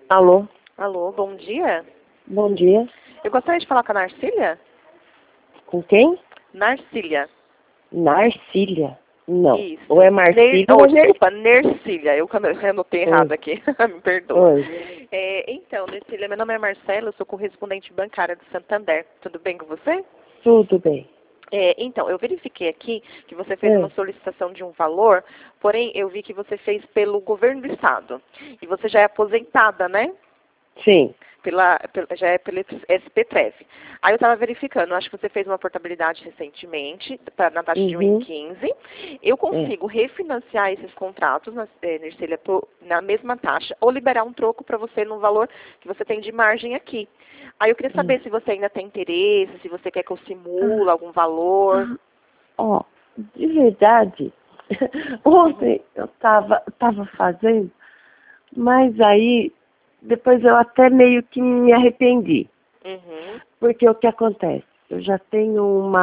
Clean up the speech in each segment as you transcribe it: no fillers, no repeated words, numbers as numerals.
Alô, Alô, bom dia. bom dia. Eu gostaria de falar com a Narcília? Com quem? Narcília. Narcília. Não. Isso. Ou é Marcília ou é Desculpa, Nercília. Eu anotei errado Oi. aqui. Me perdoa. Oi. Então, Nercília, meu nome é Marcela, eu sou correspondente bancária de Santander. Tudo bem com você? Tudo bem. Então, eu verifiquei aqui que você fez uma solicitação de um valor, porém eu vi que você fez pelo governo do estado. E você já é aposentada, né? Sim. Já é pela SPTrev. Aí eu estava verificando, acho que você fez uma portabilidade recentemente, na taxa de 1,15. Eu consigo refinanciar esses contratos, Nercília, na mesma taxa, ou liberar um troco para você no valor que você tem de margem aqui. Aí eu queria saber se você ainda tem interesse, se você quer que eu simule algum valor. Ó, de verdade, ontem eu tava fazendo, mas aí depois eu até meio que me arrependi. Uhum. Porque o que acontece? Eu já tenho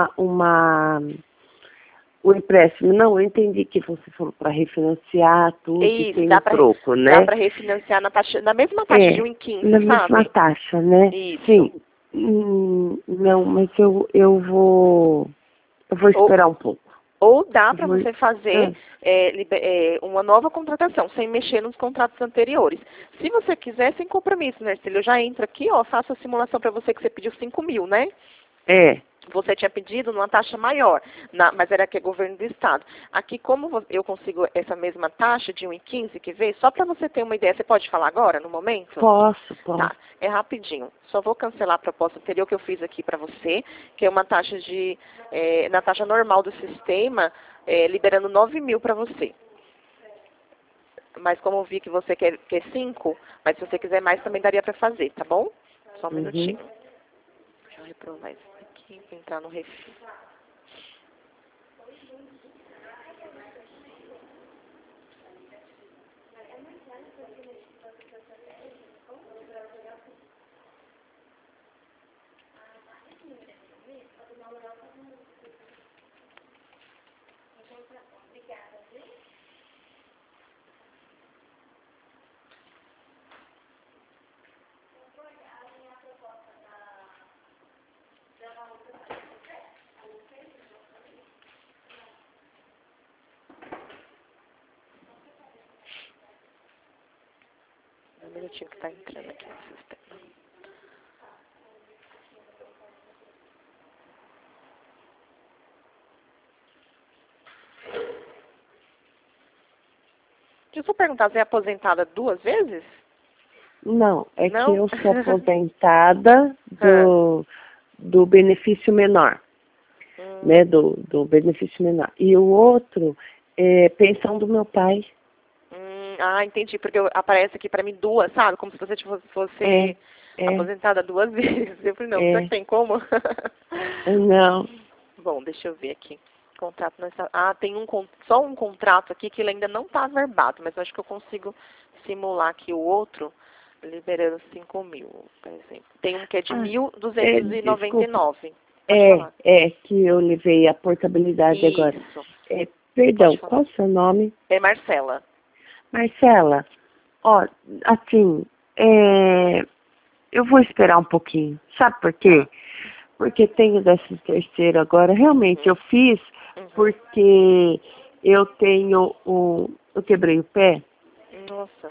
o empréstimo. Não, eu entendi que você falou para refinanciar tudo e Isso, tem um troco, dá né? para refinanciar na mesma taxa de 1,15, Na sabe? mesma taxa, né? Isso. Sim. Não, mas eu vou esperar um pouco. Ou dá Eu para vou- você fazer uma nova contratação, sem mexer nos contratos anteriores. Se você quiser, sem compromisso, Nercília, eu já entro aqui, ó, faço a simulação para você que você pediu 5.000, né? É, Você tinha pedido numa taxa maior, mas era que é governo do estado. Aqui, como eu consigo essa mesma taxa de 1,15 que veio, só para você ter uma ideia, você pode falar agora, no momento? posso. Tá, é rapidinho. Só vou cancelar a proposta anterior que eu fiz aqui para você, que é uma taxa na taxa normal do sistema, liberando 9.000 para você. Mas como eu vi que você quer 5, mas se você quiser mais também daria para fazer, tá bom? Só um minutinho. Deixa eu reprovar isso aqui, entrar no refil. Um minutinho que está entrando aqui no sistema. Deixa eu só perguntar, você é aposentada 2 vezes? Não, é Não? que eu sou aposentada do benefício menor, né? Do benefício menor. E o outro é pensão do meu pai. Entendi, porque aparece aqui pra mim 2, sabe? Como se você fosse aposentada 2 vezes. Eu falei, não, será que tem como? Não. Bom, deixa eu ver aqui. Contrato não está... tem só um contrato aqui que ele ainda não está averbado, mas eu acho que eu consigo simular aqui o outro, liberando 5.000, por exemplo. Tem um que é de 1.299. É que eu levei a portabilidade agora. Isso. Perdão, qual o seu nome? É Marcela. Marcela, ó, assim, eu vou esperar um pouquinho. Sabe por quê? Porque tenho 13º agora. Realmente, eu fiz porque eu quebrei o pé. Nossa.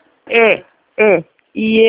E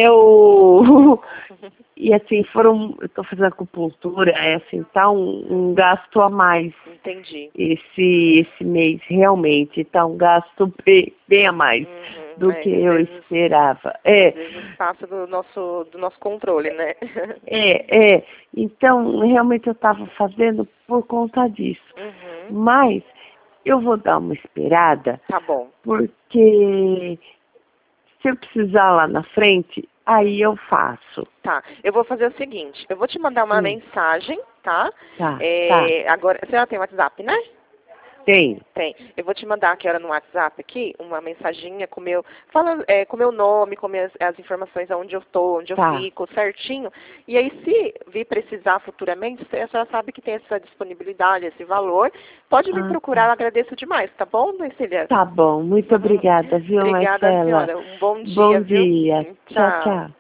e assim, eu tô fazendo acupuntura, assim, tá um gasto a mais. Entendi. Esse mês, realmente, tá um gasto bem a mais do que eu esperava. Às vezes passa do nosso controle, né? Então, realmente eu estava fazendo por conta disso. Mas eu vou dar uma esperada. Tá bom. Porque se eu precisar lá na frente, aí eu faço. Tá, eu vou fazer o seguinte, eu vou te mandar uma mensagem, tá? Tá. Agora, você já tem WhatsApp, né? Tem. Tem. Eu vou te mandar aqui no WhatsApp aqui uma mensaginha com meu, com meu nome, com as informações aonde eu estou, onde eu fico, certinho. E aí, se vir precisar futuramente, você já sabe que tem essa disponibilidade, esse valor. Pode me procurar, eu agradeço demais, tá bom, Cecília? Tá bom, muito obrigada, viu, Obrigada, Marcela? senhora. Um bom dia, Bom viu? dia. Tchau, tchau.